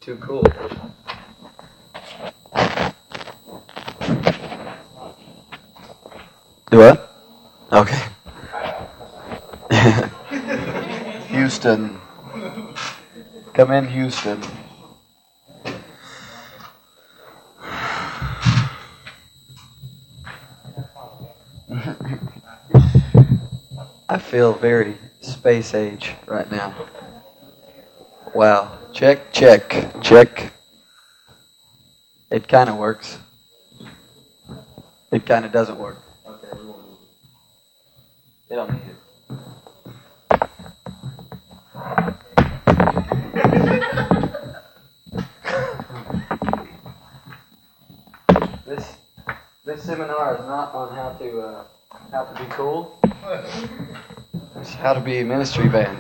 Too cool. Do what? Okay. Houston. Come in, Houston. I feel very space age right now. Wow. Check. It kind of works. It kind of doesn't work. Okay, we won't use it. They don't need it. This seminar is not on how to be cool. It's how to be a ministry band.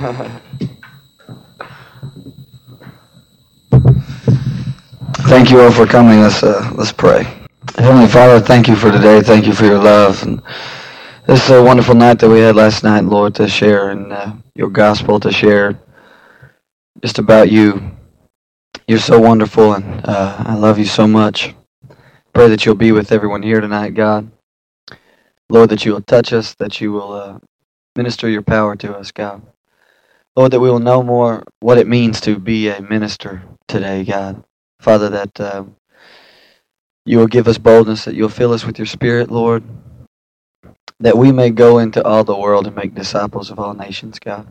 Thank you all for coming. Let's pray. Heavenly Father, thank you for today. Thank you for your love. And this is a wonderful night that we had last night, Lord, to share and your gospel, to share just about you. You're so wonderful, and I love you so much. Pray that you'll be with everyone here tonight, God. Lord, that you will touch us, that you will minister your power to us, God. Lord, that we will know more what it means to be a minister today, God. Father, that you will give us boldness, that you'll fill us with your Spirit, Lord, that we may go into all the world and make disciples of all nations, God.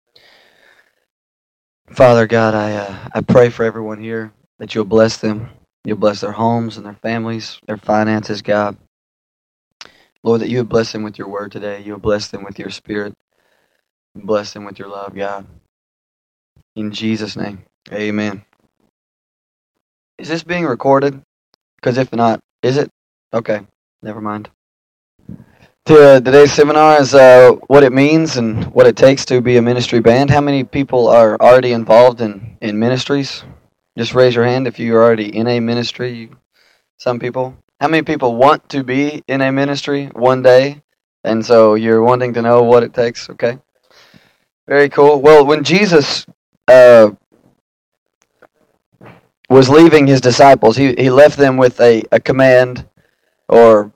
Father, God, I pray for everyone here, that you'll bless them. You'll bless their homes and their families, their finances, God. Lord, that you would bless them with your word today. You'll bless them with your Spirit. Bless them with your love, God. In Jesus' name, amen. Is this being recorded? Because if not, is it? Okay, never mind. Today's seminar is what it means and what it takes to be a ministry band. How many people are already involved in ministries? Just raise your hand if you're already in a ministry. Some people. How many people want to be in a ministry one day? And so you're wanting to know what it takes, okay? Very cool. Well, when Jesus was leaving his disciples, he left them with a command, or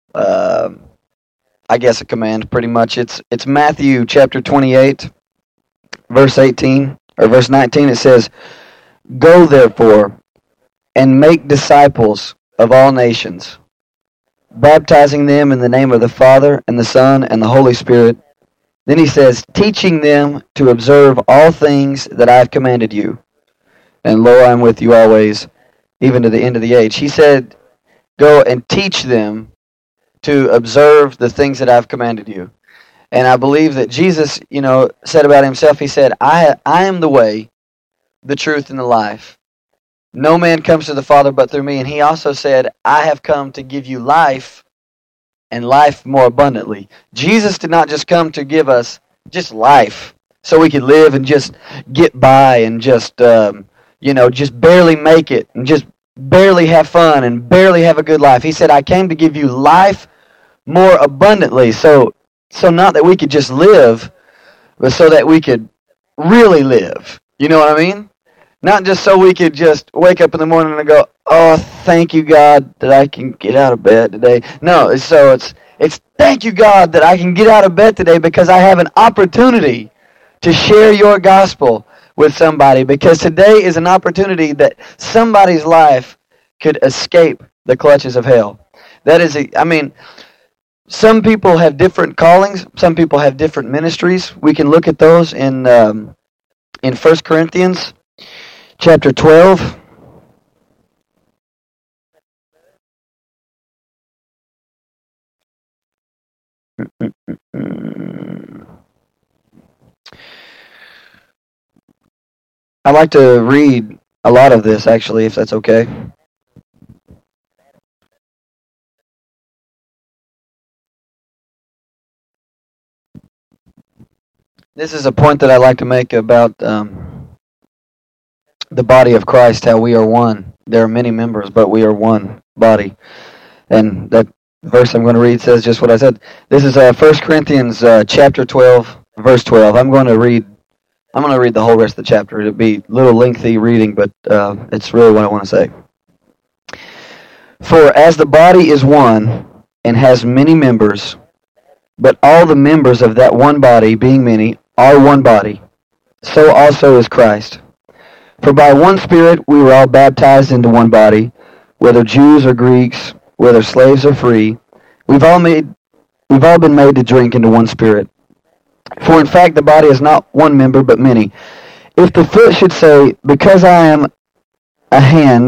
I guess a command, pretty much. It's Matthew chapter 28, verse 18, or verse 19. It says, "Go therefore and make disciples of all nations, baptizing them in the name of the Father and the Son and the Holy Spirit." Then he says, "Teaching them to observe all things that I have commanded you. And lo, I am with you always, even to the end of the age." He said, go and teach them to observe the things that I've commanded you. And I believe that Jesus, said about himself, he said, I am the way, the truth, and the life. No man comes to the Father but through me. And he also said, I have come to give you life, and life more abundantly. Jesus did not just come to give us just life so we could live and just get by and just, just barely make it and just barely have fun and barely have a good life. He said, I came to give you life more abundantly. So not that we could just live, but so that we could really live. You know what I mean? Not just so we could just wake up in the morning and go, oh, thank you, God, that I can get out of bed today. No, so it's thank you, God, that I can get out of bed today because I have an opportunity to share your gospel with somebody, because today is an opportunity that somebody's life could escape the clutches of hell. That is, some people have different callings. Some people have different ministries. We can look at those in 1 Corinthians chapter 12. I'd like to read a lot of this, actually, if that's okay. This is a point that I like to make about the body of Christ, how we are one. There are many members, but we are one body. And that verse I'm going to read says just what I said. This is 1 Corinthians chapter 12, verse 12. I'm going to read I'm going to read the whole rest of the chapter. It'll be a little lengthy reading, but it's really what I want to say. For as the body is one and has many members, but all the members of that one body, being many, are one body, so also is Christ. For by one Spirit we were all baptized into one body, whether Jews or Greeks, whether slaves or free. We've all been made to drink into one Spirit. For in fact the body is not one member, but many. If the foot should say, because I am not a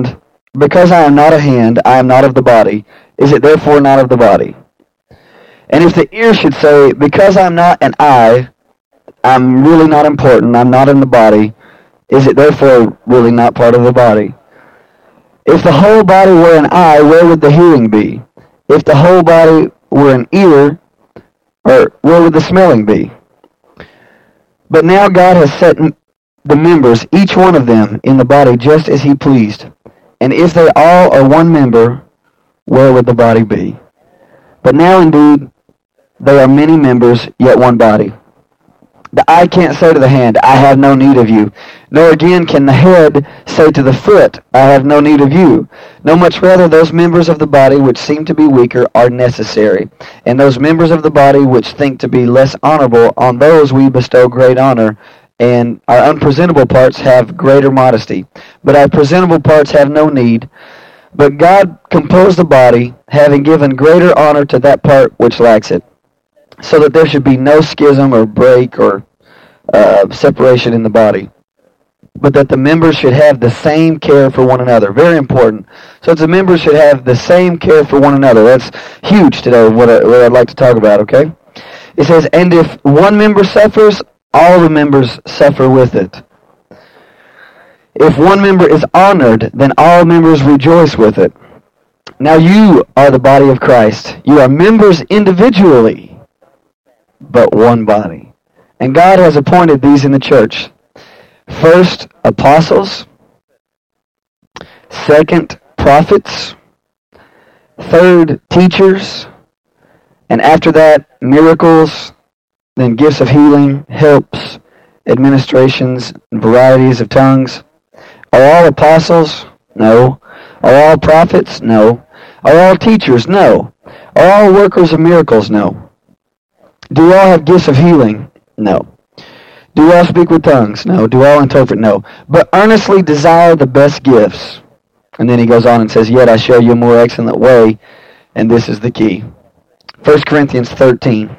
hand, I am not of the body, is it therefore not of the body? And if the ear should say, because I'm not an eye, I'm really not important, I'm not in the body, is it therefore really not part of the body? If the whole body were an eye, where would the hearing be? If the whole body were an ear, where would the smelling be? But now God has set the members, each one of them, in the body just as he pleased. And if they all are one member, where would the body be? But now indeed, they are many members, yet one body. The eye can't say to the hand, I have no need of you. Nor again can the head say to the foot, I have no need of you. No, much rather those members of the body which seem to be weaker are necessary. And those members of the body which think to be less honorable, on those we bestow great honor. And our unpresentable parts have greater modesty. But our presentable parts have no need. But God composed the body, having given greater honor to that part which lacks it, so that there should be no schism or break or separation in the body, but that the members should have the same care for one another. Very important. So the members should have the same care for one another. That's huge today, what I'd like to talk about, okay? It says, and if one member suffers, all the members suffer with it. If one member is honored, then all members rejoice with it. Now you are the body of Christ. You are members individually, but one body. And God has appointed these in the church. First, apostles. Second, prophets. Third, teachers. And after that, miracles, then gifts of healing, helps, administrations, and varieties of tongues. Are all apostles? No. Are all prophets? No. Are all teachers? No. Are all workers of miracles? No. Do all have gifts of healing? No. Do all speak with tongues? No. Do all interpret? No. But earnestly desire the best gifts. And then he goes on and says, yet I show you a more excellent way, and this is the key. 1 Corinthians 13.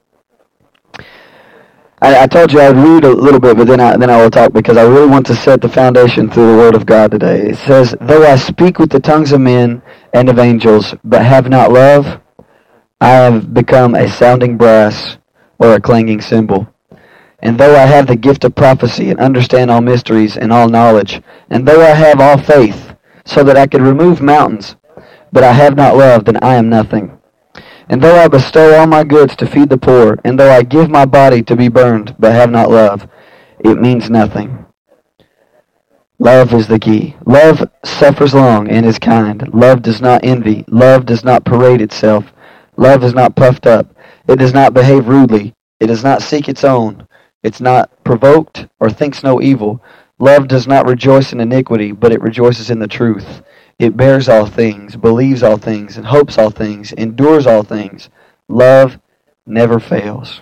I told you I'd read a little bit, but then I will talk, because I really want to set the foundation through the Word of God today. It says, though I speak with the tongues of men and of angels, but have not love, I have become a sounding brass or a clanging cymbal. And though I have the gift of prophecy and understand all mysteries and all knowledge, and though I have all faith, so that I could remove mountains, but I have not love, then I am nothing. And though I bestow all my goods to feed the poor, and though I give my body to be burned, but have not love, it means nothing. Love is the key. Love suffers long and is kind. Love does not envy. Love does not parade itself. Love is not puffed up. It does not behave rudely. It does not seek its own. It's not provoked or thinks no evil. Love does not rejoice in iniquity, but it rejoices in the truth. It bears all things, believes all things, and hopes all things, endures all things. Love never fails.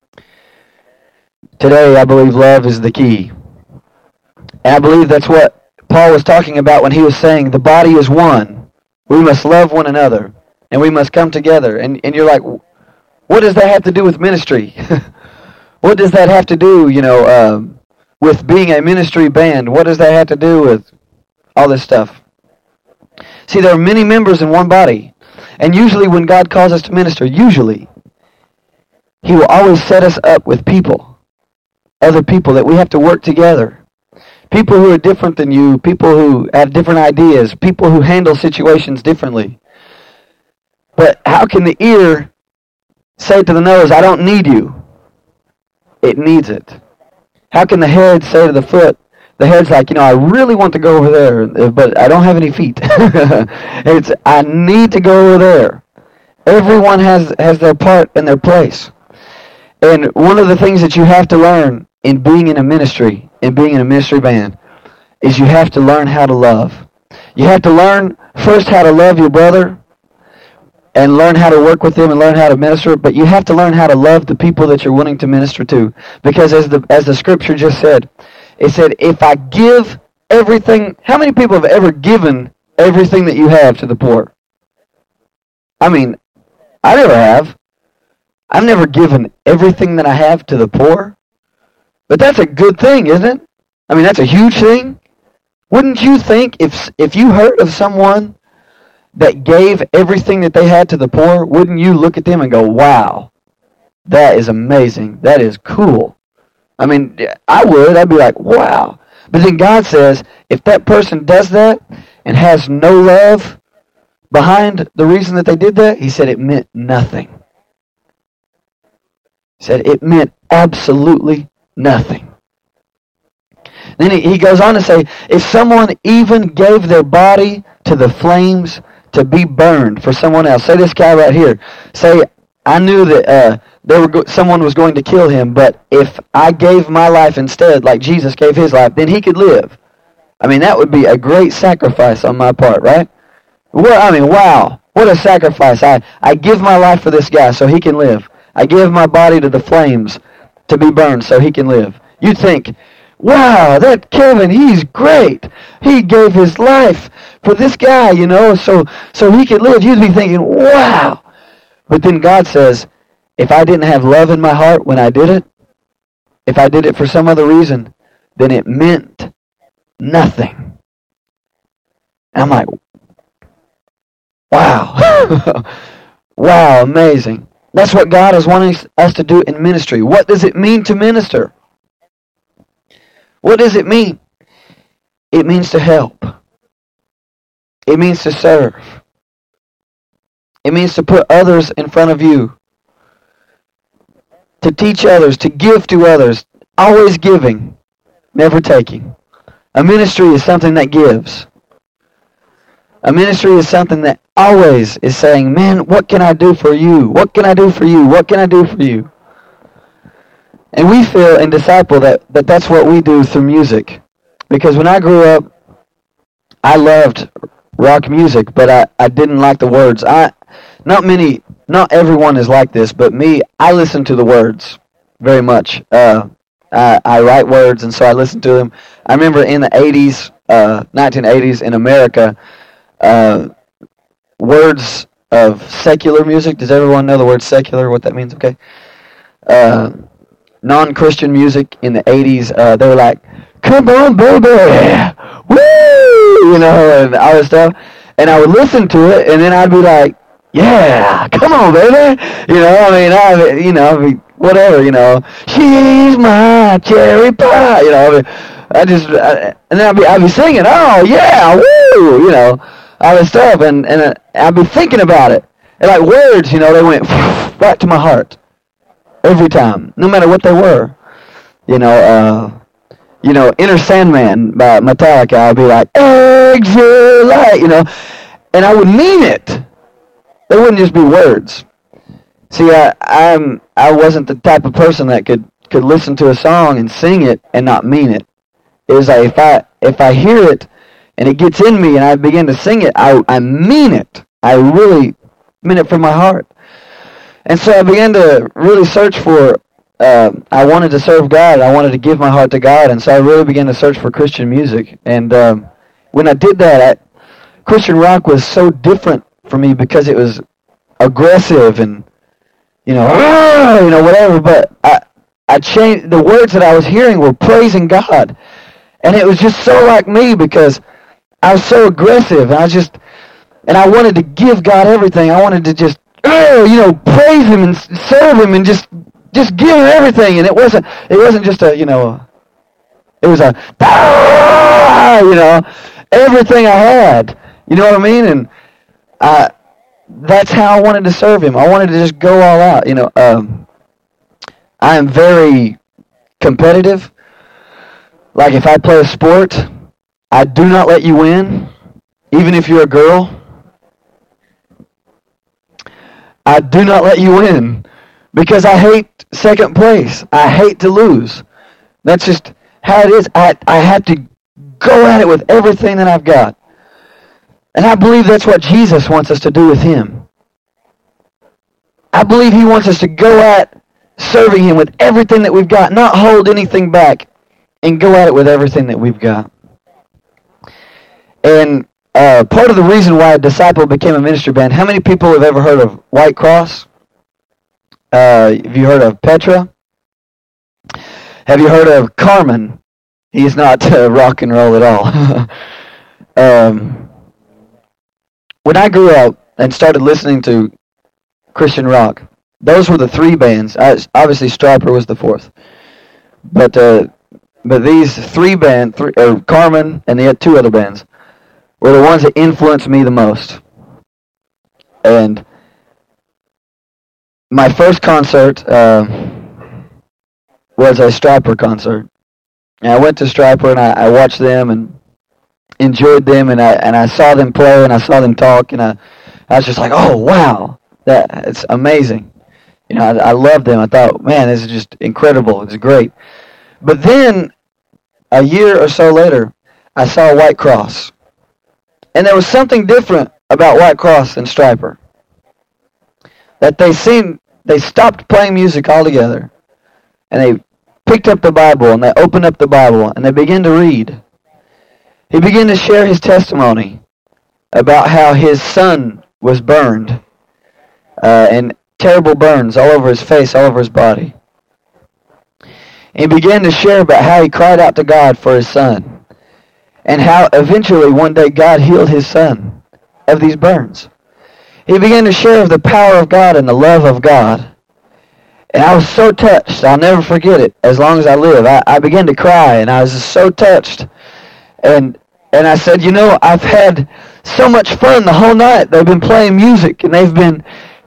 Today, I believe love is the key. And I believe that's what Paul was talking about when he was saying the body is one. We must love one another, and we must come together. And you're like, what does that have to do with ministry? What does that have to do, with being a ministry band? What does that have to do with all this stuff? See, there are many members in one body. And usually when God calls us to minister, He will always set us up with people, other people that we have to work together. People who are different than you, people who have different ideas, people who handle situations differently. But how can the ear say to the nose, I don't need you? It needs it. How can the head say to the foot, the head's like, I really want to go over there, but I don't have any feet. I need to go over there. Everyone has their part and their place. And one of the things that you have to learn in being in a ministry, in being in a ministry band, is you have to learn how to love. You have to learn first how to love your brother and learn how to work with them and learn how to minister, but you have to learn how to love the people that you're wanting to minister to. Because as the scripture just said, it said, if I give everything, how many people have ever given everything that you have to the poor? I mean, I never have. I've never given everything that I have to the poor. But that's a good thing, isn't it? I mean, that's a huge thing. Wouldn't you think if you heard of someone that gave everything that they had to the poor, wouldn't you look at them and go, wow, that is amazing. That is cool. I mean, I would. I'd be like, wow. But then God says, if that person does that and has no love behind the reason that they did that, he said it meant nothing. He said it meant absolutely nothing. Then he goes on to say, if someone even gave their body to the flames to be burned for someone else. Say this guy right here. Say, I knew that someone was going to kill him, but if I gave my life instead, like Jesus gave his life, then he could live. I mean, that would be a great sacrifice on my part, right? Well, I mean, wow. What a sacrifice. I give my life for this guy so he can live. I give my body to the flames to be burned so he can live. You'd think, wow, that Kevin, he's great. He gave his life for this guy, so he could live. You'd be thinking, wow. But then God says, if I didn't have love in my heart when I did it, if I did it for some other reason, then it meant nothing. And I'm like, wow. Wow, amazing. That's what God is wanting us to do in ministry. What does it mean to minister? What does it mean? It means to help. It means to serve. It means to put others in front of you. To teach others, to give to others. Always giving, never taking. A ministry is something that gives. A ministry is something that always is saying, man, what can I do for you? What can I do for you? What can I do for you? And we feel in Disciple that that's what we do through music. Because when I grew up, I loved rock music, but I didn't like the words. Not everyone is like this, but me, I listen to the words very much. I write words, and so I listen to them. I remember in the 80s, 1980s in America, words of secular music. Does everyone know the word secular, what that means? Okay. Non-Christian music in the 80s, they were like, come on, baby, woo, and all this stuff. And I would listen to it, and then I'd be like, yeah, come on, baby. I'd be, whatever, she's my cherry pie, and then I'd be singing, oh, yeah, woo, all this stuff, and I'd be thinking about it. And like words, they went right to my heart. Every time, no matter what they were. Inner Sandman by Metallica, I'll be like, exit light, and I would mean it. They wouldn't just be words. See, I wasn't the type of person that could listen to a song and sing it and not mean it. It was like if I hear it and it gets in me and I begin to sing it, I mean it. I really mean it from my heart. And so I began to really search for, I wanted to serve God. I wanted to give my heart to God. And so I really began to search for Christian music. And when I did that, Christian rock was so different for me because it was aggressive and, whatever. But I changed, the words that I was hearing were praising God. And it was just so like me because I was so aggressive. And I wanted to give God everything. I wanted to just, praise Him and serve Him and just give Him everything. And it wasn't just it was everything I had. You know what I mean? And that's how I wanted to serve Him. I wanted to just go all out. I am very competitive. Like if I play a sport, I do not let you win, even if you're a girl. I do not let you win because I hate second place. I hate to lose. That's just how it is. I have to go at it with everything that I've got. And I believe that's what Jesus wants us to do with Him. I believe He wants us to go at serving Him with everything that we've got, not hold anything back, and go at it with everything that we've got. And part of the reason why Disciple became a ministry band, how many people have ever heard of White Cross? Have you heard of Petra? Have you heard of Carmen? He's not rock and roll at all. When I grew up and started listening to Christian rock, those were the three bands. Obviously, Stryper was the fourth. But these three bands, Carmen and the two other bands, were the ones that influenced me the most. And my first concert was a Stryper concert. And I went to Stryper and I watched them and enjoyed them, and I saw them play and I saw them talk, and I was just like, oh wow, it's amazing. You know, I loved them. I thought, man, this is just incredible. It's great. But then a year or so later, I saw White Cross, and there was something different about White Cross and Stryper. That they stopped playing music altogether, and they picked up the Bible and they opened up the Bible and they began to read. He began to share his testimony about how his son was burned, and terrible burns all over his face, all over his body. And he began to share about how he cried out to God for his son, and how eventually one day God healed his son of these burns. He began to share of the power of God and the love of God. And I was so touched. I'll never forget it as long as I live. I began to cry, and I was just so touched. And I said, you know, I've had so much fun the whole night. They've been playing music, and they've been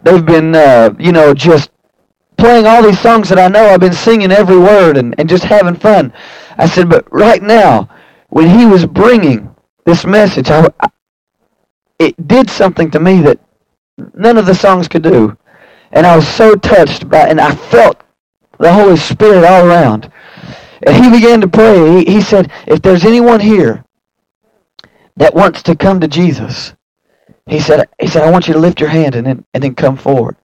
you know, just playing all these songs that I know. I've been singing every word and just having fun. I said, but right now, when he was bringing this message, it did something to me that none of the songs could do. And I was so touched by it, and I felt the Holy Spirit all around. And he began to pray. He said, if there's anyone here that wants to come to Jesus, he said, I want you to lift your hand and then come forward.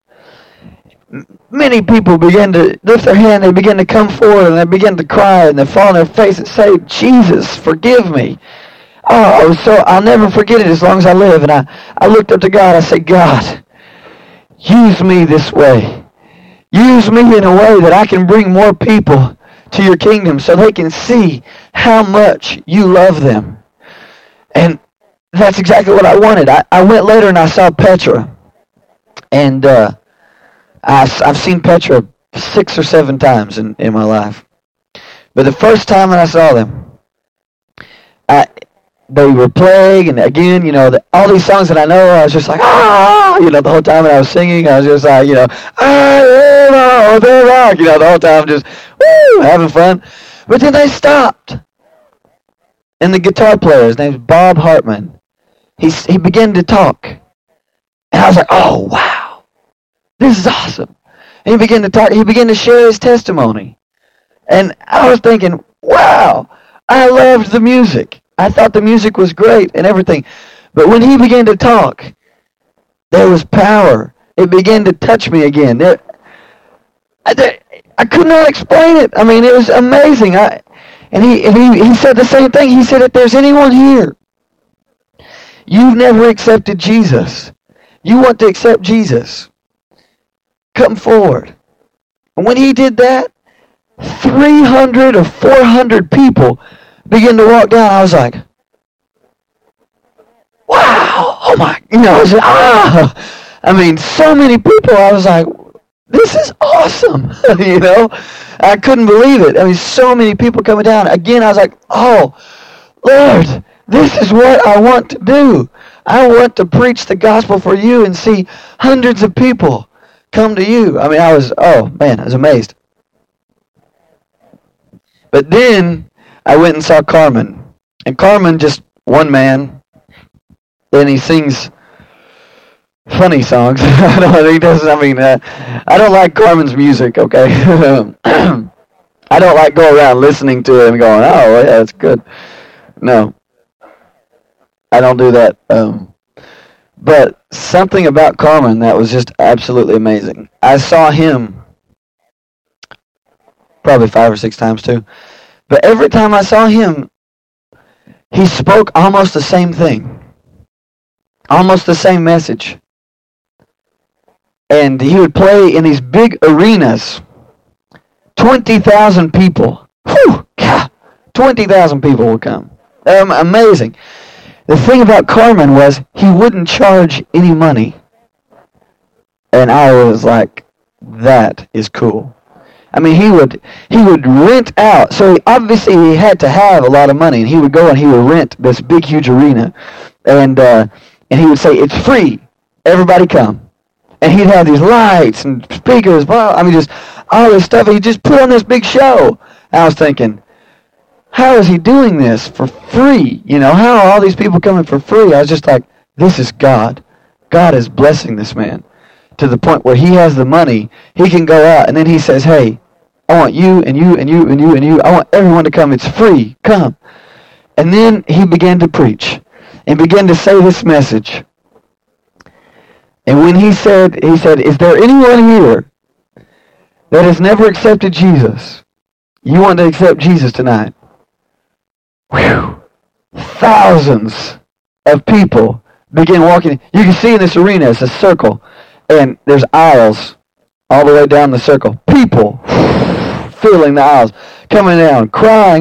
Many people began to lift their hand. They began to come forward, and they began to cry, and they fall on their face and say, Jesus, forgive me. Oh, I'll never forget it as long as I live. And I looked up to God. I said, God, use me this way. Use me in a way that I can bring more people to your kingdom so they can see how much you love them. And that's exactly what I wanted. I went later and I saw Petra. And I've seen Petra 6 or 7 times in my life. But the first time that I saw them, they were playing, and again, you know, all these songs that I know, I was just like, you know, the whole time that I was singing, I was just like, you know, I am all the rock, you know, the whole time just, woo, having fun. But then they stopped. And the guitar player, his name's Bob Hartman, he began to talk. And I was like, oh, wow, this is awesome. And he began to talk, he began to share his testimony. And I was thinking, wow, I loved the music. I thought the music was great and everything. But when he began to talk, there was power. It began to touch me again. I could not explain it. I mean, it was amazing. And he said the same thing. He said, if there's anyone here, you've never accepted Jesus, you want to accept Jesus, come forward. And when he did that, 300 or 400 people began to walk down. I was like, wow, oh my, you know, I was like, I mean, so many people. I was like, this is awesome. You know, I couldn't believe it. I mean, so many people coming down. Again, I was like, oh, Lord, this is what I want to do. I want to preach the gospel for you and see hundreds of people come to you. I mean, I was amazed. But then I went and saw Carmen. And Carmen, just one man. And he sings funny songs. I don't like Carmen's music, okay? I don't like go around listening to it and going, oh, yeah, that's good. No, I don't do that. But something about Carmen that was just absolutely amazing. I saw him probably 5 or 6 times too. But every time I saw him, he spoke almost the same thing. Almost the same message. And he would play in these big arenas. 20,000 people. Whew! 20,000 people would come. Amazing. The thing about Carmen was he wouldn't charge any money. And I was like, that is cool. I mean, he would rent out. So obviously he had to have a lot of money, and he would go and he would rent this big, huge arena, and he would say, it's free. Everybody come. And he'd have these lights and speakers. Well, I mean, just all this stuff. He'd just put on this big show. And I was thinking, how is he doing this for free? You know, how are all these people coming for free? I was just like, this is God. God is blessing this man to the point where he has the money. He can go out, and then he says, hey, I want you and you and you and you and you. I want everyone to come. It's free. Come. And then he began to preach and began to say this message. And when he said, is there anyone here that has never accepted Jesus? You want to accept Jesus tonight? Whew. Thousands of people begin walking. You can see in this arena, it's a circle, and there's aisles all the way down the circle. People filling the aisles, coming down, crying,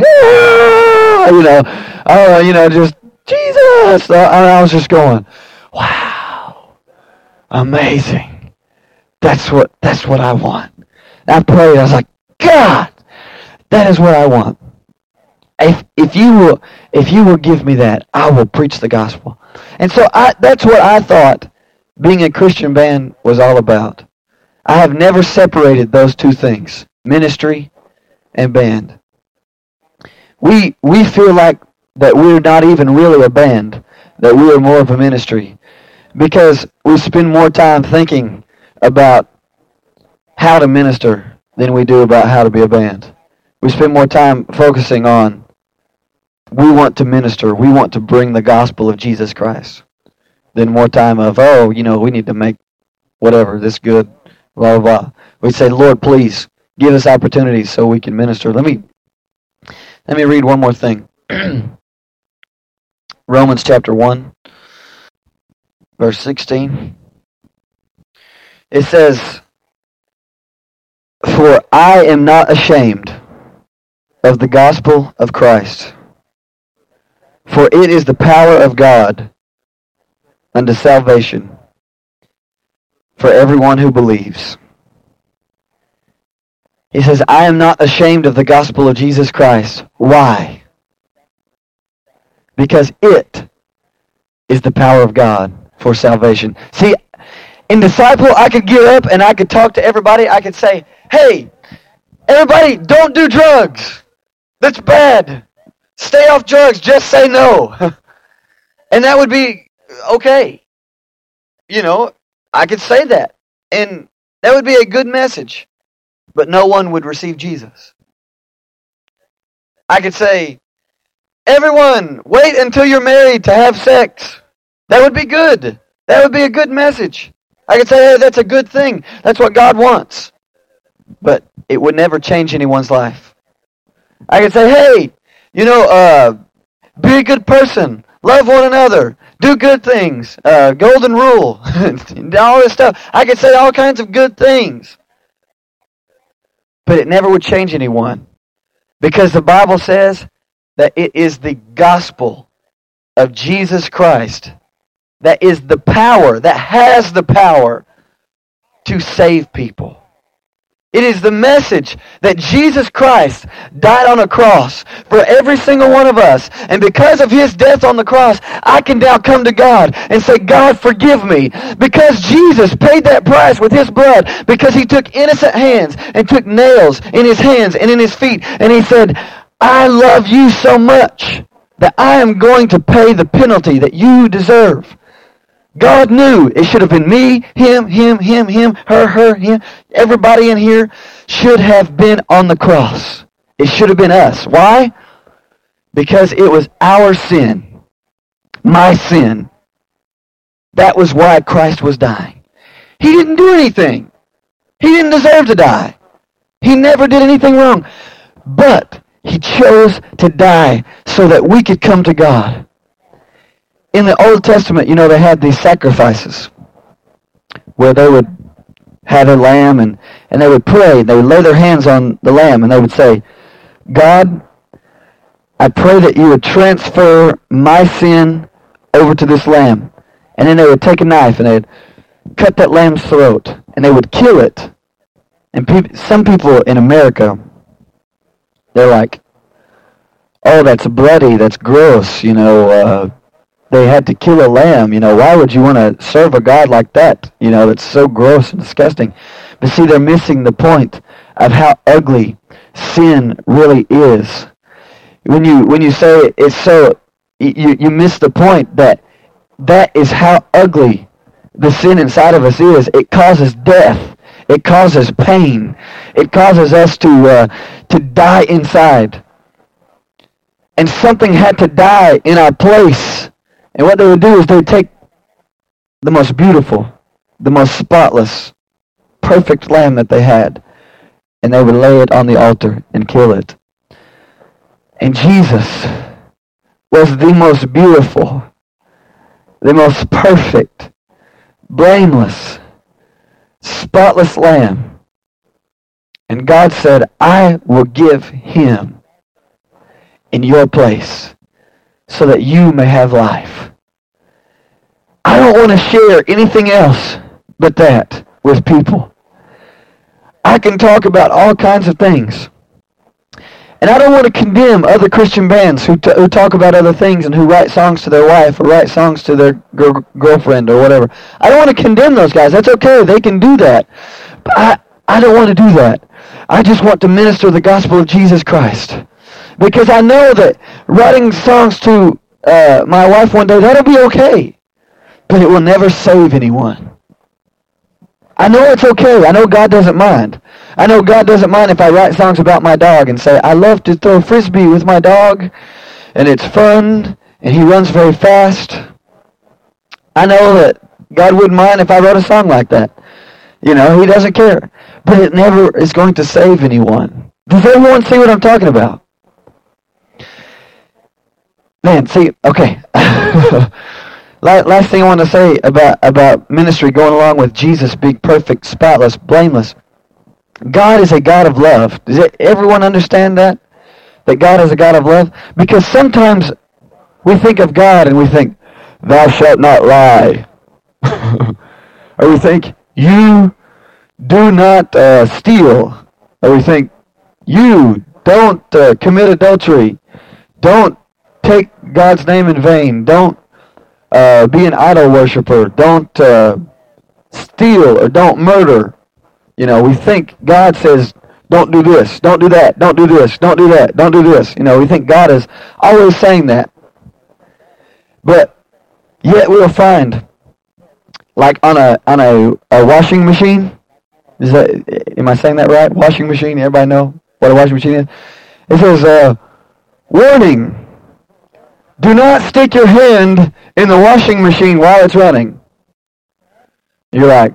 just Jesus. And I was just going, wow, amazing. That's what I want. And I prayed. I was like, God, that is what I want. If you will give me that, I will preach the gospel. And so that's what I thought being a Christian band was all about. I have never separated those two things, ministry and band. We feel like that we're not even really a band, that we are more of a ministry, because we spend more time thinking about how to minister than we do about how to be a band. We spend more time focusing on we want to minister, we want to bring the gospel of Jesus Christ, than more time of, we need to make whatever, this good, blah, blah, blah. We say, Lord, please, give us opportunities so we can minister. Let me read one more thing. Romans chapter 1, verse 16. It says, for I am not ashamed of the gospel of Christ, for it is the power of God unto salvation for everyone who believes. He says, I am not ashamed of the gospel of Jesus Christ. Why? Because it is the power of God for salvation. See, in Disciple, I could get up and I could talk to everybody. I could say, hey, everybody, don't do drugs. That's bad. Stay off drugs. Just say no. And that would be okay. I could say that. And that would be a good message. But no one would receive Jesus. I could say, everyone, wait until you're married to have sex. That would be good. That would be a good message. I could say, hey, that's a good thing. That's what God wants. But it would never change anyone's life. I could say, hey, be a good person. Love one another. Do good things. Golden rule. All this stuff. I could say all kinds of good things. But it never would change anyone. Because the Bible says that it is the gospel of Jesus Christ that is the power, that has the power to save people. It is the message that Jesus Christ died on a cross for every single one of us. And because of His death on the cross, I can now come to God and say, God, forgive me. Because Jesus paid that price with His blood. Because He took innocent hands and took nails in His hands and in His feet. And He said, I love you so much that I am going to pay the penalty that you deserve. God knew it should have been me, him, her, him. Everybody in here should have been on the cross. It should have been us. Why? Because it was our sin. My sin. That was why Christ was dying. He didn't do anything. He didn't deserve to die. He never did anything wrong. But he chose to die so that we could come to God. In the Old Testament, they had these sacrifices where they would have a lamb and they would pray. They would lay their hands on the lamb and they would say, God, I pray that you would transfer my sin over to this lamb. And then they would take a knife and they'd cut that lamb's throat and they would kill it. And some people in America, they're like, oh, that's bloody, that's gross, they had to kill a lamb, why would you want to serve a God like that? That's so gross and disgusting. But see, they're missing the point of how ugly sin really is. When you say it's so, you miss the point that is how ugly the sin inside of us is. It causes death. It causes pain. It causes us to die inside. And something had to die in our place. And what they would do is they would take the most beautiful, the most spotless, perfect lamb that they had, and they would lay it on the altar and kill it. And Jesus was the most beautiful, the most perfect, blameless, spotless lamb. And God said, I will give him in your place so that you may have life. I don't want to share anything else but that with people. I can talk about all kinds of things. And I don't want to condemn other Christian bands who talk about other things and who write songs to their wife or write songs to their girlfriend or whatever. I don't want to condemn those guys. That's okay. They can do that. But I don't want to do that. I just want to minister the gospel of Jesus Christ. Because I know that writing songs to my wife one day, that'll be okay. But it will never save anyone. I know it's okay. I know God doesn't mind. I know God doesn't mind if I write songs about my dog and say, I love to throw frisbee with my dog, and it's fun, and he runs very fast. I know that God wouldn't mind if I wrote a song like that. He doesn't care. But it never is going to save anyone. Does everyone see what I'm talking about? Man, see, okay. Last thing I want to say about ministry going along with Jesus being perfect, spotless, blameless. God is a God of love. Does everyone understand that? That God is a God of love? Because sometimes we think of God and we think, thou shalt not lie. Or we think, you do not steal. Or we think, you don't commit adultery. Don't take God's name in vain. Don't be an idol worshiper. Don't steal or don't murder. We think God says, don't do this, don't do that, don't do this, don't do that, don't do this. We think God is always saying that. But yet we'll find, like on a washing machine, am I saying that right? Washing machine, everybody know what a washing machine is? It says, warning, do not stick your hand in the washing machine while it's running. You're like,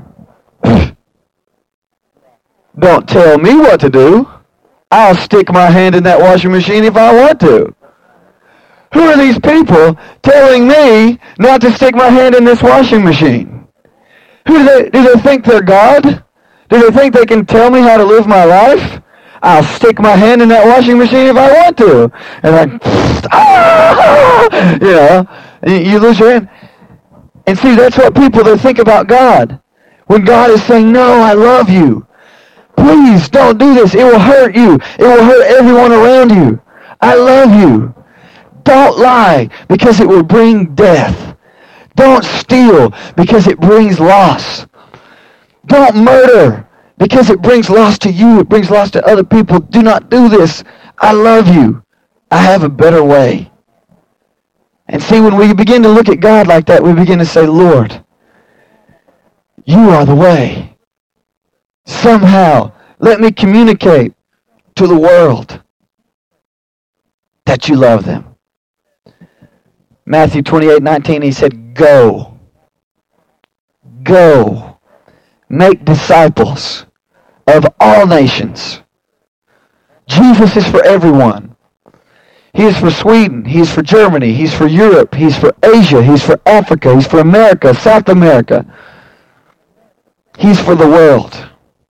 don't tell me what to do. I'll stick my hand in that washing machine if I want to. Who are these people telling me not to stick my hand in this washing machine? Do they think they're God? Do they think they can tell me how to live my life? I'll stick my hand in that washing machine if I want to. And you lose your hand. And see, that's what people, they think about God. When God is saying, no, I love you. Please don't do this. It will hurt you. It will hurt everyone around you. I love you. Don't lie because it will bring death. Don't steal because it brings loss. Don't murder because it brings loss to you. It brings loss to other people. Do not do this. I love you. I have a better way. And see, when we begin to look at God like that, we begin to say, Lord, you are the way. Somehow, let me communicate to the world that you love them. Matthew 28:19, he said, go. Go. Make disciples of all nations. Jesus is for everyone. He is for Sweden. He's for Germany. He's for Europe. He's for Asia. He's for Africa. He's for America, South America. He's for the world.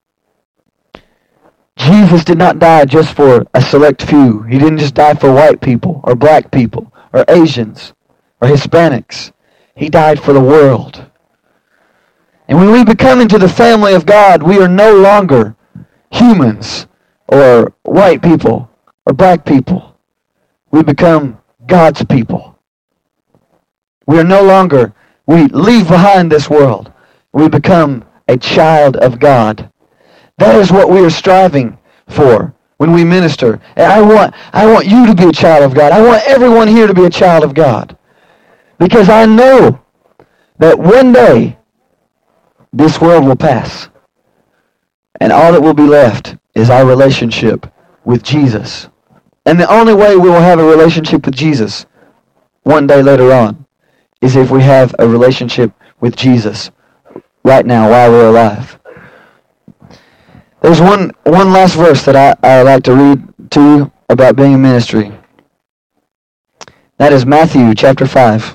Jesus did not die just for a select few. He didn't just die for white people or black people or Asians or Hispanics. He died for the world. And when we become into the family of God, we are no longer humans or white people or black people. We become God's people. We are no longer, we leave behind this world. We become a child of God. That is what we are striving for when we minister. And I want you to be a child of God. I want everyone here to be a child of God. Because I know that one day this world will pass. And all that will be left is our relationship with Jesus. And the only way we will have a relationship with Jesus one day later on is if we have a relationship with Jesus right now while we're alive. There's one last verse that I like to read to you about being in ministry. That is Matthew chapter 5.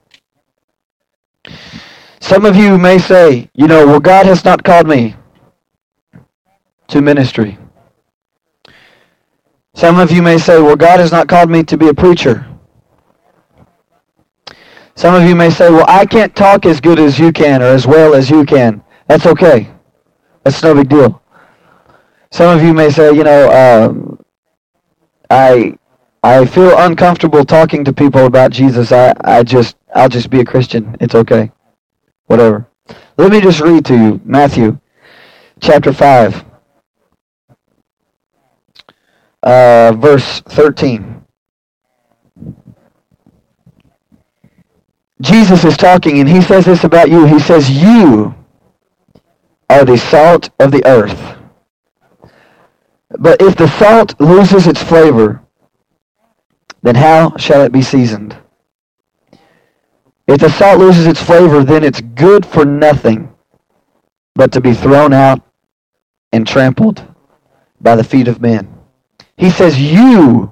Some of you may say, well, God has not called me to ministry. Some of you may say, well, God has not called me to be a preacher. Some of you may say, well, I can't talk as good as you can or as well as you can. That's okay. That's no big deal. Some of you may say, I feel uncomfortable talking to people about Jesus. I'll just be a Christian. It's okay. Whatever. Let me just read to you Matthew chapter 5, verse 13. Jesus is talking and he says this about you. He says, you are the salt of the earth. But if the salt loses its flavor, then how shall it be seasoned? If the salt loses its flavor, then it's good for nothing but to be thrown out and trampled by the feet of men. He says, you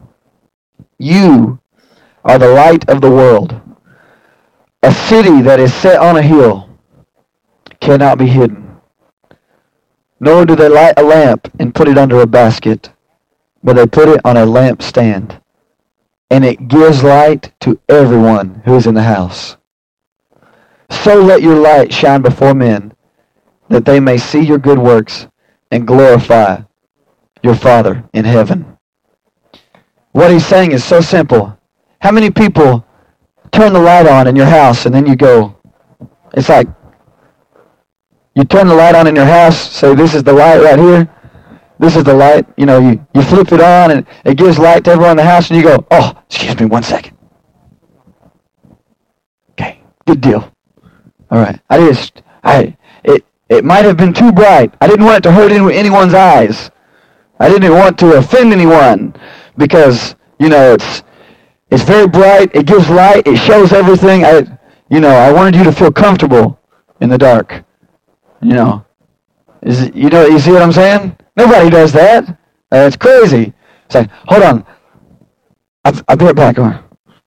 are the light of the world. A city that is set on a hill cannot be hidden. Nor do they light a lamp and put it under a basket, but they put it on a lampstand, and it gives light to everyone who is in the house. So let your light shine before men, that they may see your good works and glorify your Father in heaven. What he's saying is so simple. How many people turn the light on in your house and then you go, it's like, you turn the light on in your house, say this is the light right here. This is the light. You flip it on and it gives light to everyone in the house and you go, oh, excuse me 1 second. Okay, good deal. All right. It might have been too bright. I didn't want it to hurt anyone's eyes. I didn't want to offend anyone because, it's very bright. It gives light. It shows everything. I wanted you to feel comfortable in the dark. You see what I'm saying? Nobody does that. It's crazy. It's like, hold on. I'll be right back. There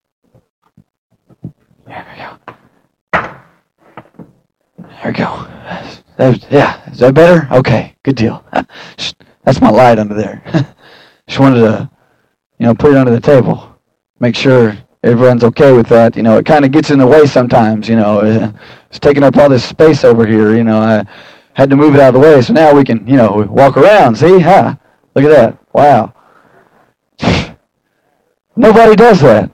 we go. Yeah, is that better? Okay, good deal. That's my light under there. Just wanted to, put it under the table. Make sure everyone's okay with that. It kind of gets in the way sometimes, It's taking up all this space over here, I had to move it out of the way, so now we can, walk around. See? Look at that. Wow. Nobody does that.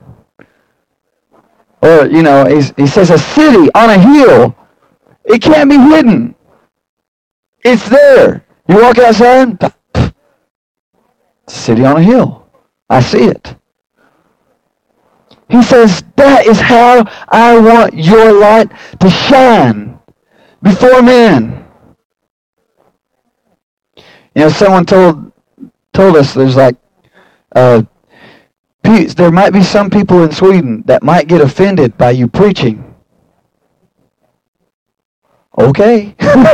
Or, he says a city on a hill, it can't be hidden. It's there. You walk outside, city on a hill. I see it. He says, that is how I want your light to shine before men. Someone told us there's like There might be some people in Sweden that might get offended by you preaching. Okay.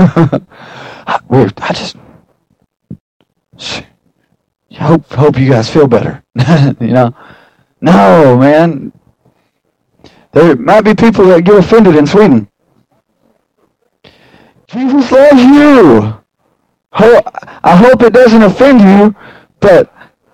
I just hope you guys feel better. No, man. There might be people that get offended in Sweden. Jesus loves you. I hope it doesn't offend you, but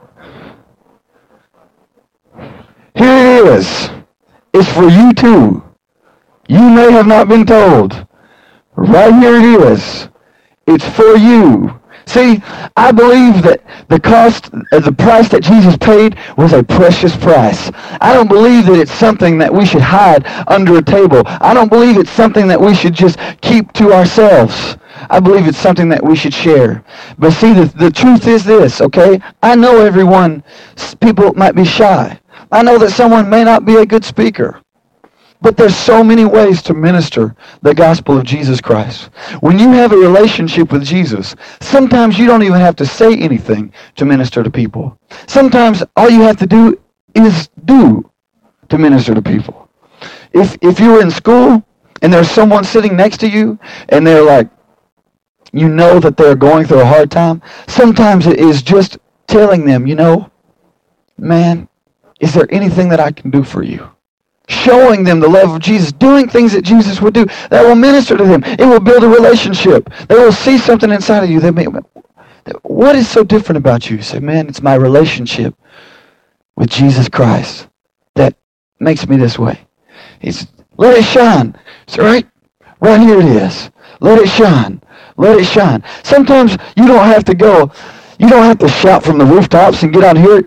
here it is. It's for you too. You may have not been told. Right here it is. It's for you. See, I believe that the price that Jesus paid was a precious price. I don't believe that it's something that we should hide under a table. I don't believe it's something that we should just keep to ourselves. I believe it's something that we should share. But see, the truth is this, okay? I know people might be shy. I know that someone may not be a good speaker. But there's so many ways to minister the gospel of Jesus Christ. When you have a relationship with Jesus, sometimes you don't even have to say anything to minister to people. Sometimes all you have to do is do to minister to people. If you were in school and there's someone sitting next to you and they're like, you know that they're going through a hard time, sometimes it is just telling them, man, is there anything that I can do for you? Showing them the love of Jesus, doing things that Jesus would do, that will minister to them. It will build a relationship. They will see something inside of you. What is so different about you? You say, man, it's my relationship with Jesus Christ that makes me this way. Let it shine. It's right here it is. Let it shine. Let it shine. Sometimes you don't have to shout from the rooftops and get on here,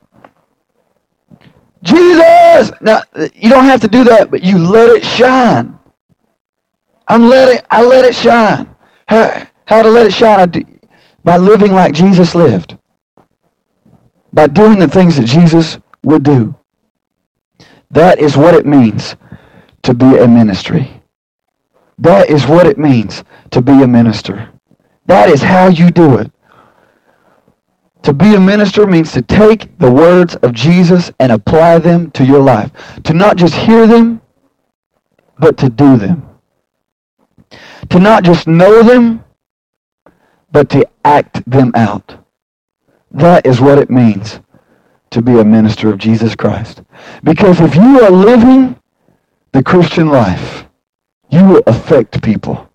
Jesus! Now, you don't have to do that, but you let it shine. I let it shine. How to let it shine? By living like Jesus lived. By doing the things that Jesus would do. That is what it means to be a ministry. That is what it means to be a minister. That is how you do it. To be a minister means to take the words of Jesus and apply them to your life. To not just hear them, but to do them. To not just know them, but to act them out. That is what it means to be a minister of Jesus Christ. Because if you are living the Christian life, you will affect people.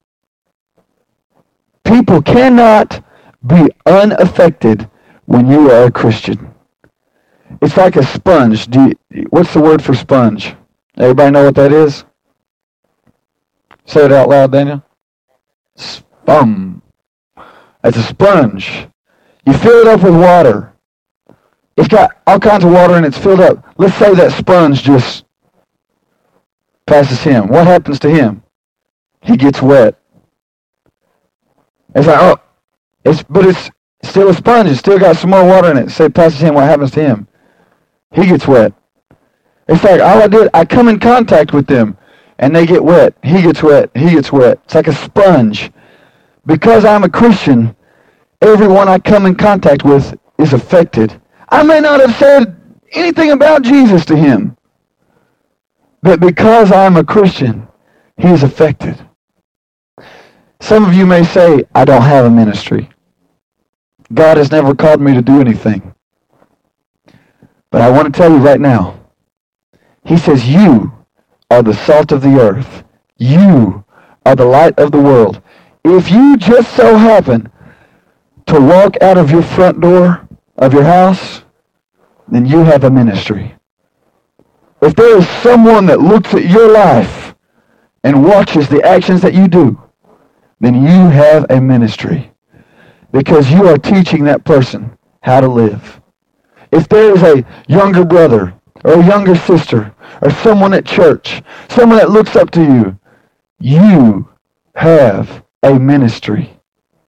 People cannot be unaffected when you are a Christian. It's like a sponge. What's the word for sponge? Everybody know what that is? Say it out loud, Daniel. Spum. It's a sponge. You fill it up with water. It's got all kinds of water and it's filled up. Let's say that sponge just passes him. What happens to him? He gets wet. It's like, but it's still a sponge. It's still got some more water in it. Say, passes him, what happens to him? He gets wet. It's like all I did, I come in contact with them, and they get wet. He gets wet. He gets wet. It's like a sponge. Because I'm a Christian, everyone I come in contact with is affected. I may not have said anything about Jesus to him, but because I'm a Christian, he is affected. Some of you may say, I don't have a ministry. God has never called me to do anything. But I want to tell you right now, he says you are the salt of the earth. You are the light of the world. If you just so happen to walk out of your front door of your house, then you have a ministry. If there is someone that looks at your life and watches the actions that you do, then you have a ministry. Because you are teaching that person how to live. If there is a younger brother or a younger sister or someone at church, someone that looks up to you, you have a ministry.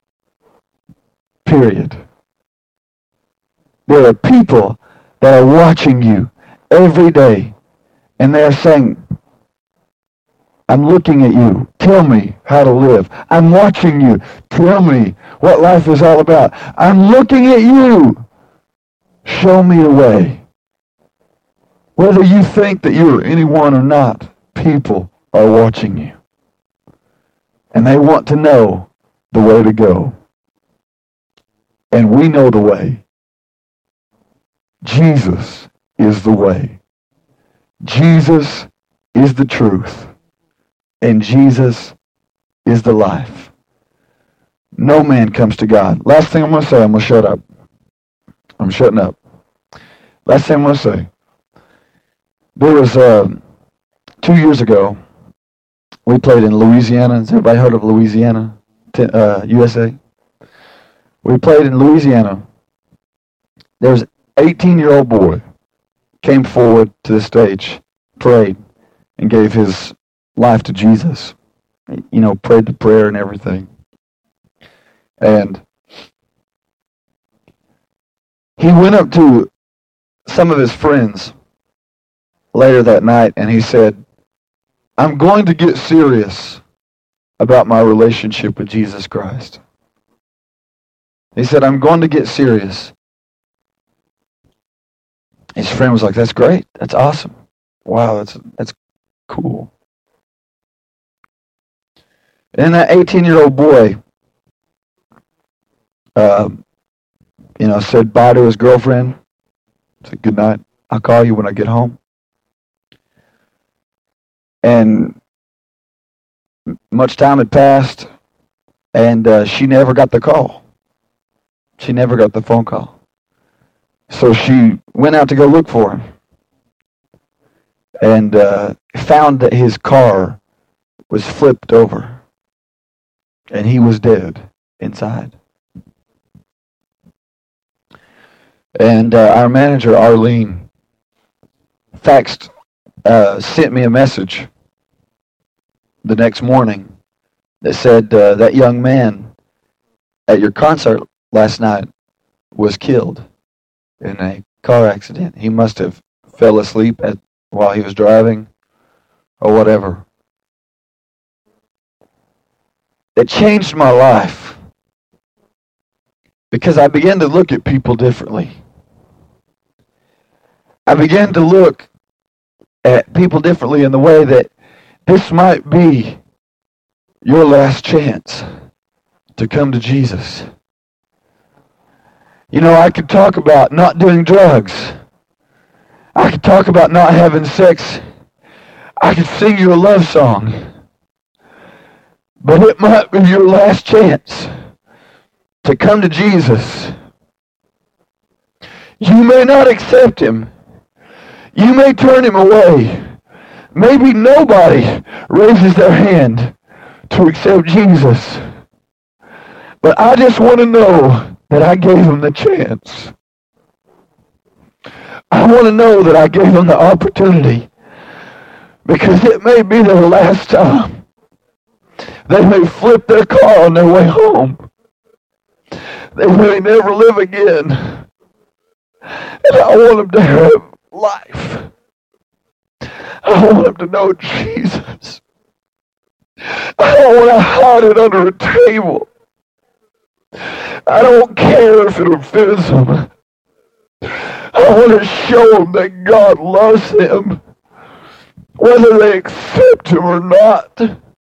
Period. There are people that are watching you every day and they are saying, I'm looking at you. Tell me how to live. I'm watching you. Tell me what life is all about. I'm looking at you. Show me the way. Whether you think that you are anyone or not, people are watching you. And they want to know the way to go. And we know the way. Jesus is the way. Jesus is the truth. And Jesus is the life. No man comes to God. Last thing I'm going to say, I'm going to shut up. I'm shutting up. Last thing I'm going to say. There was 2 years ago, we played in Louisiana. Has everybody heard of Louisiana, USA? We played in Louisiana. There was an 18-year-old boy came forward to the stage, prayed, and gave his life to Jesus. You know, prayed the prayer and everything. And he went up to some of his friends later that night and he said, I'm going to get serious about my relationship with Jesus Christ. He said, I'm going to get serious. His friend was like, that's great. That's awesome. Wow, that's cool. And that 18-year-old boy, said bye to his girlfriend. Said, good night. I'll call you when I get home. And much time had passed, and she never got the call. She never got the phone call. So she went out to go look for him and found that his car was flipped over and he was dead inside. And our manager, Arlene, sent me a message the next morning that said that young man at your concert last night was killed in a car accident. He must have fell asleep while he was driving or whatever. It changed my life because I began to look at people differently. I began to look at people differently in the way that this might be your last chance to come to Jesus. You know, I could talk about not doing drugs. I could talk about not having sex. I could sing you a love song. But it might be your last chance to come to Jesus. You may not accept him. You may turn him away. Maybe nobody raises their hand to accept Jesus. But I just want to know that I gave him the chance. I want to know that I gave him the opportunity. Because it may be their last time. They may flip their car on their way home. They may never live again. And I want them to have life. I want them to know Jesus. I don't want to hide it under a table. I don't care if it offends them. I want to show them that God loves them, whether they accept him or not.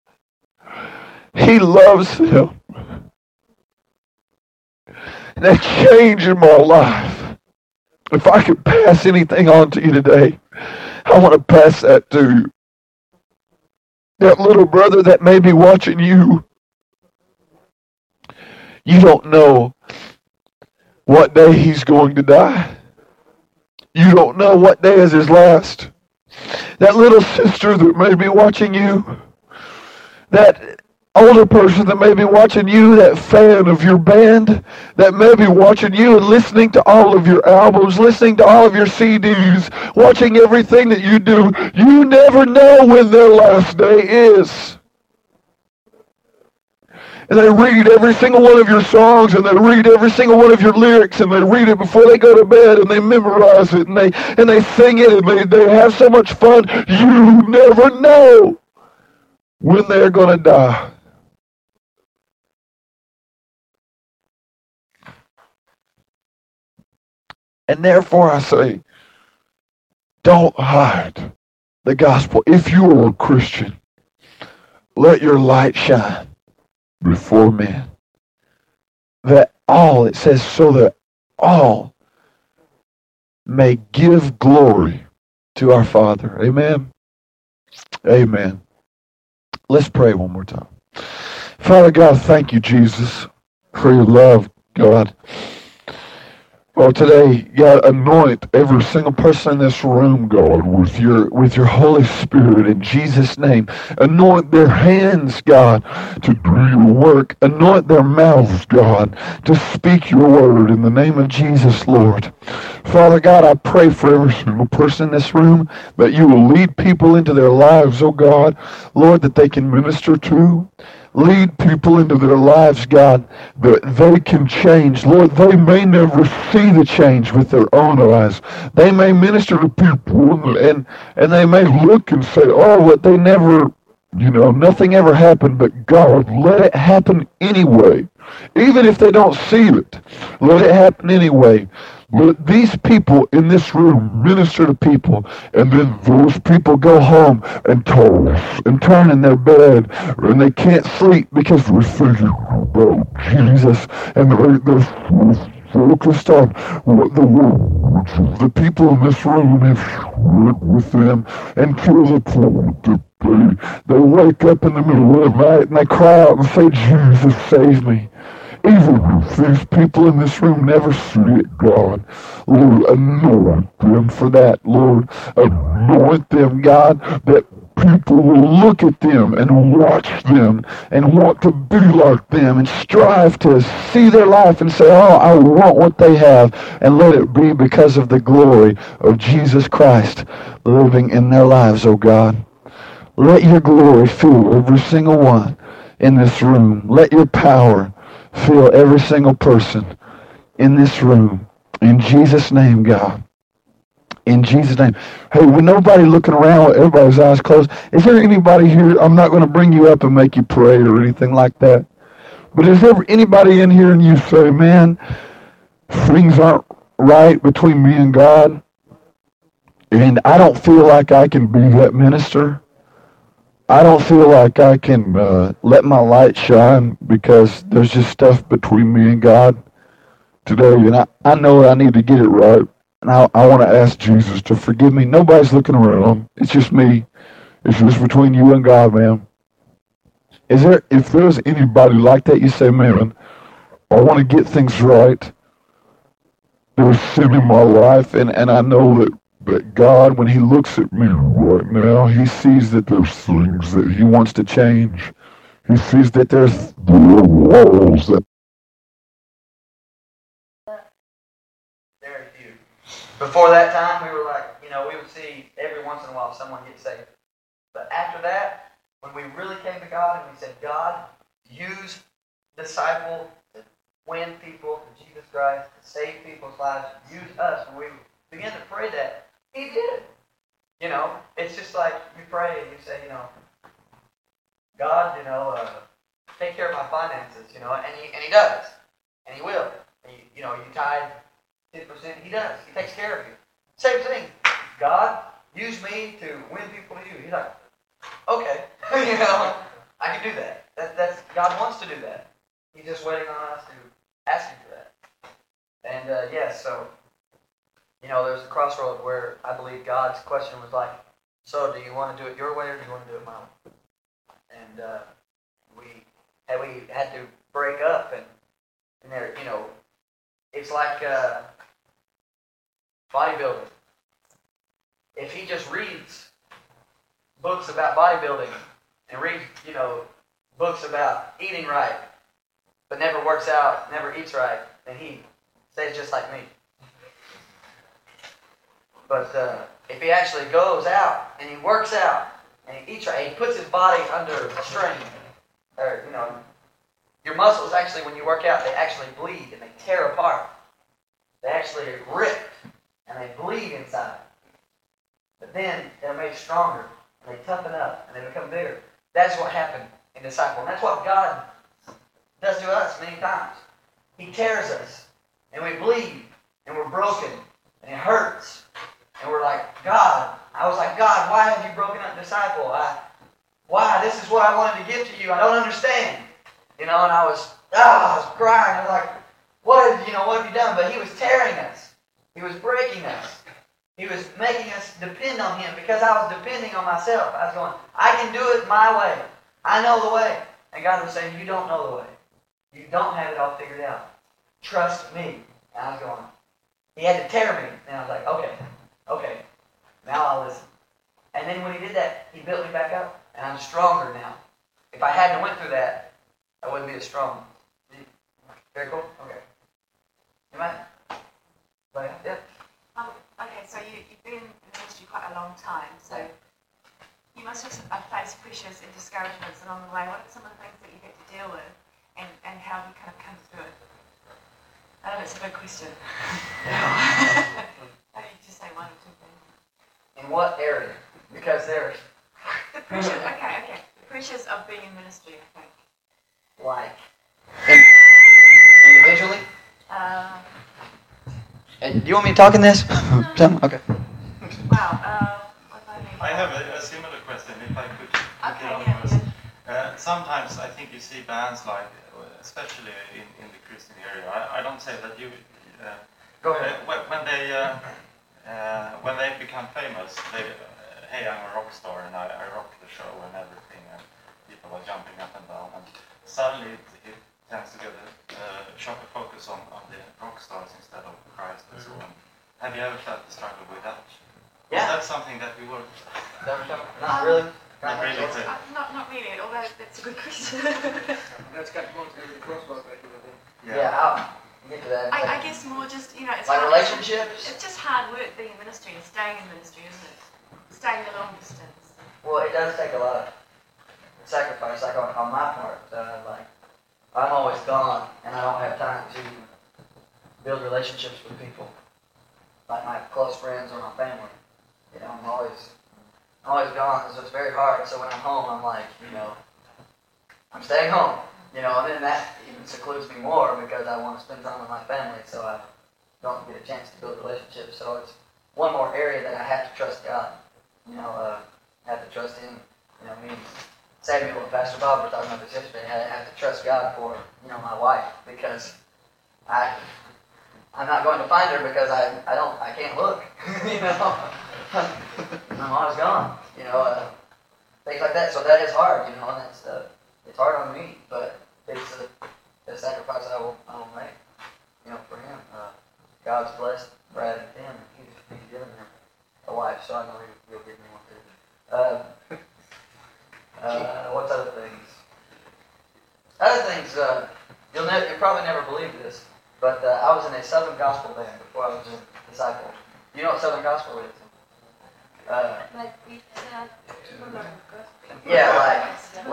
He loves them. And that changed in my life. If I could pass anything on to you today, I want to pass that to you. That little brother that may be watching you, you don't know what day he's going to die. You don't know what day is his last. That little sister that may be watching you, that older person that may be watching you, that fan of your band, that may be watching you and listening to all of your albums, listening to all of your CDs, watching everything that you do, you never know when their last day is. And they read every single one of your songs, and they read every single one of your lyrics, and they read it before they go to bed, and they memorize it, and they sing it, and they have so much fun. You never know when they're going to die. And therefore I say, Don't hide the gospel. If you are a Christian, let your light shine before men. That all, it says, so that all may give glory to our Father. Amen. Amen. Let's pray one more time. Father God, thank you, Jesus, for your love, God. Well, today, God, anoint every single person in this room, God, with your Holy Spirit in Jesus' name. Anoint their hands, God, to do your work. Anoint their mouths, God, to speak your word in the name of Jesus, Lord. Father God, I pray for every single person in this room that you will lead people into their lives, oh God, Lord, that they can minister to. Lead people into their lives, God, that they can change. Lord, they may never see the change with their own eyes. They may minister to people and they may look and say, oh, but they never, nothing ever happened, but God, let it happen anyway. Even if they don't see it, let it happen anyway. Let these people in this room minister to people, and then those people go home and toss and turn in their bed, and they can't sleep because they're thinking about Jesus, and they're focused on what the words the people in this room have shared with them until the point that they wake up in the middle of the night and they cry out and say, Jesus, save me. Even if these people in this room never see it, God, Lord, anoint them for that, Lord. Anoint them, God, that people will look at them and watch them and want to be like them and strive to see their life and say, oh, I want what they have, and let it be because of the glory of Jesus Christ living in their lives, oh God. Let your glory fill every single one in this room. Let your power fill every single person in this room. In Jesus' name, God. In Jesus' name. Hey, with nobody looking around with everybody's eyes closed, is there anybody here? I'm not going to bring you up and make you pray or anything like that. But is there anybody in here and you say, man, things aren't right between me and God, and I don't feel like I can be that minister? I don't feel like I can let my light shine because there's just stuff between me and God today, and I know I need to get it right, and I want to ask Jesus to forgive me. Nobody's looking around. It's just me. It's just between you and God, man. If there's anybody like that, you say, man, I want to get things right. There's sin in my life, and I know that God, when he looks at me right now, he sees that there's things that he wants to change. He sees that there's walls that very few. Before that time, we were like, we would see every once in a while someone get saved. But after that, when we really came to God and we said, God, use disciple to win people to Jesus Christ, to save people's lives, use us. When we began to pray that, he did. It's just like you pray and you say, God, take care of my finances, and he does. And he will. And you tithe 10%, he does. He takes care of you. Same thing. God, use me to win people to you. He's like, okay, I can do that. That's God wants to do that. He's just waiting on us to ask him for that. And yes, so there's a crossroad where I believe God's question was like, so do you want to do it your way or do you want to do it my way? And we had to break up, and there, it's like bodybuilding. If he just reads books about bodybuilding and reads, books about eating right, but never works out, never eats right, then he stays just like me. But if he actually goes out and he works out and he eats right, he puts his body under strain, or your muscles actually, when you work out, they actually bleed and they tear apart. They actually rip and they bleed inside. But then they're made stronger and they toughen up and they become bigger. That's what happened in disciple, and that's what God does to us many times. He tears us and we bleed and we're broken and it hurts. And we're like, God, I was like, God, why have you broken up Disciple? Why? This is what I wanted to give to you. I don't understand. And I was crying. I was like, what have you done? But he was tearing us. He was breaking us. He was making us depend on him because I was depending on myself. I was going, I can do it my way. I know the way. And God was saying, you don't know the way. You don't have it all figured out. Trust me. And I was going, he had to tear me. And I was like, okay, now I'll listen. And then when he did that, he built me back up. And I'm stronger now. If I hadn't went through that, I wouldn't be as strong. Very cool? Okay. Amen? Yeah. Okay, so you've been in the ministry quite a long time, so you must have faced pressures and discouragements along the way. What are some of the things that you had to deal with, and how have you kind of come through it? I know it's a big question. Maybe just say one or two things. In what area? Because there's... The pressures, okay. The pressures of being in ministry, I think. Like? Individually? And do you want me to talk in this? Okay. Wow. What do I mean? I have a similar question, if I could. Sometimes I think you see bands like, especially in the Christian area. I don't say that you. Go ahead. When they become famous, hey, I'm a rock star and I rock the show and everything, and people are jumping up and down, and suddenly it tends to get a sharper focus on the rock stars instead of Christ and so on. Have you ever felt the struggle with that? Yeah. Is that something that you work? Not really. Not really. Not really, although that's a good question. That's got more to do with the crossbar back in the day. Yeah, I'll get to that. I guess more just, it's like hard. relationships? It's just hard work being in ministry and staying in ministry, isn't it? Staying the long distance. Well, it does take a lot of sacrifice, like on my part. I'm always gone, and I don't have time to build relationships with people, like my close friends or my family. I'm always gone, so it's very hard. So when I'm home, I'm like, I'm staying home, and then that even secludes me more because I want to spend time with my family, so I don't get a chance to build relationships. So it's one more area that I have to trust God. Have to trust Him. Me and Samuel and Pastor Bob were talking about this yesterday. I have to trust God for, my wife, because I'm not going to find her because I can't look, I'm always gone, things like that. So that is hard, and it's hard on me, but it's a sacrifice I will make, for Him. God's blessed Brad and Tim, and He's given him a wife, so I know He'll give me one too. What's other things? Other things, you'll probably never believe this, but I was in a Southern Gospel band before I was a disciple. You know what Southern Gospel is? Yeah,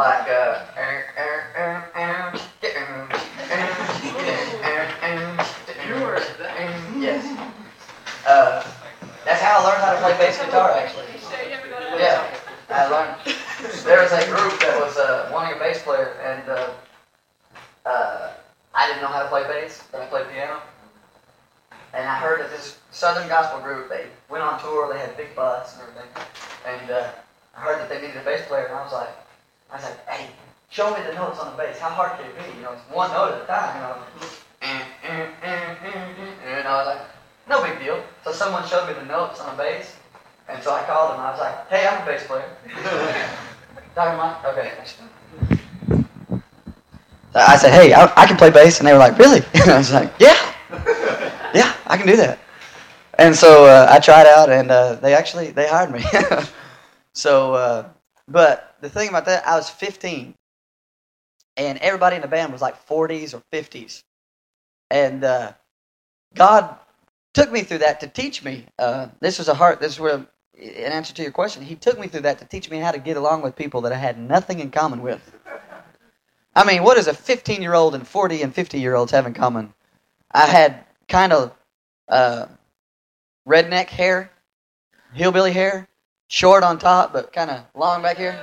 yes. That's how I learned how to play bass guitar, actually. Yeah, I learned. There was a group that was wanting a bass player, and I didn't know how to play bass, but I played piano. And I heard that this Southern Gospel group, they went on tour, they had a big bus and everything. And I heard that they needed a bass player, and I was like, hey, show me the notes on the bass. How hard can it be? It's one note at a time. And I was like, no big deal. So someone showed me the notes on the bass, and so I called them. I was like, hey, I'm a bass player. Talking about, okay. I said, hey, I can play bass, and they were like, really? And I was like, yeah, I can do that. And so I tried out, and they hired me. So, but the thing about that, I was 15, and everybody in the band was like 40s or 50s, and God took me through that to teach me. This is where, in answer to your question, He took me through that to teach me how to get along with people that I had nothing in common with. I mean, what does a 15-year-old and 40 and 50-year-olds have in common? I had kind of redneck hair, hillbilly hair, short on top, but kind of long back here.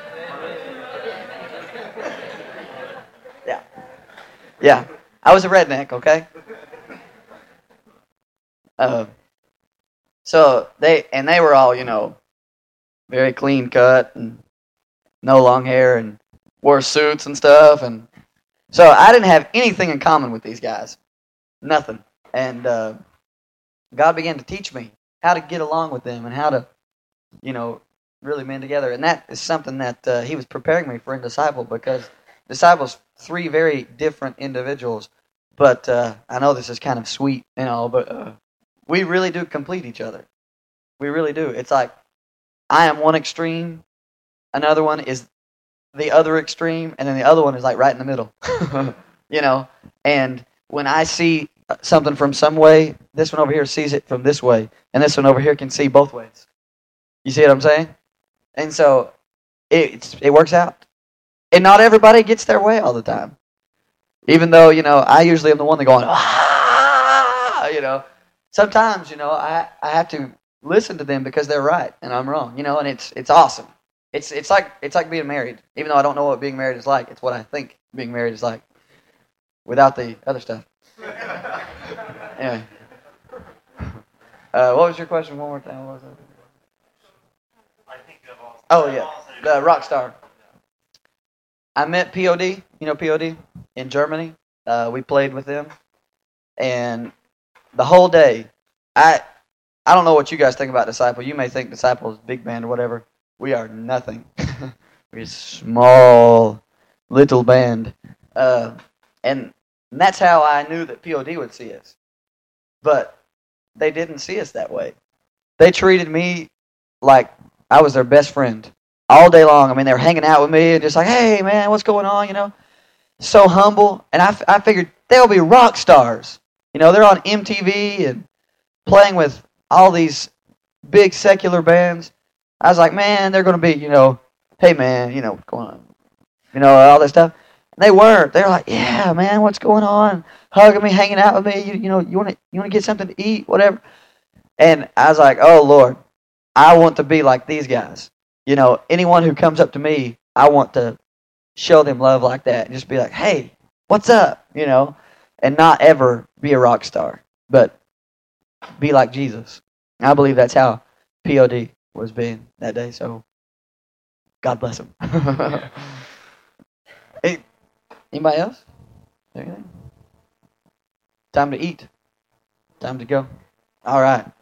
Yeah. I was a redneck, okay? So they were all, very clean cut and no long hair and wore suits and stuff. And so I didn't have anything in common with these guys. Nothing. And God began to teach me how to get along with them and how to, really mend together. And that is something that He was preparing me for in Disciple, because Disciple's three very different individuals. But I know this is kind of sweet and all, but we really do complete each other. We really do. It's like I am one extreme, another one is the other extreme, and then the other one is like right in the middle. And when I see something from some way, this one over here sees it from this way, and this one over here can see both ways. You see what I'm saying? And so it works out. And not everybody gets their way all the time. Even though, I usually am the one that going, Sometimes, I have to listen to them because they're right and I'm wrong, and it's awesome. It's like being married. Even though I don't know what being married is like, it's what I think being married is like without the other stuff. Anyway. What was your question one more time? What was it? I think you have asked. Oh, yeah. The rock star. I met POD, POD, in Germany. We played with them. And the whole day, I don't know what you guys think about Disciple. You may think Disciple is big band or whatever. We are nothing. We're a small, little band. And that's how I knew that POD would see us. But they didn't see us that way. They treated me like I was their best friend all day long. I mean, they were hanging out with me and just like, hey, man, what's going on, So humble. And I figured they'll be rock stars. They're on MTV and playing with all these big secular bands. I was like, man, they're going to be, hey, man, what's going on? All that stuff. And they weren't. They were like, yeah, man, what's going on? Hugging me, hanging out with me. You want to get something to eat, whatever. And I was like, oh, Lord, I want to be like these guys. Anyone who comes up to me, I want to show them love like that. And just be like, hey, what's up? And not ever be a rock star, but be like Jesus. I believe that's how POD was being that day. So God bless him. Hey, anybody else? Anything? Time to eat. Time to go. All right.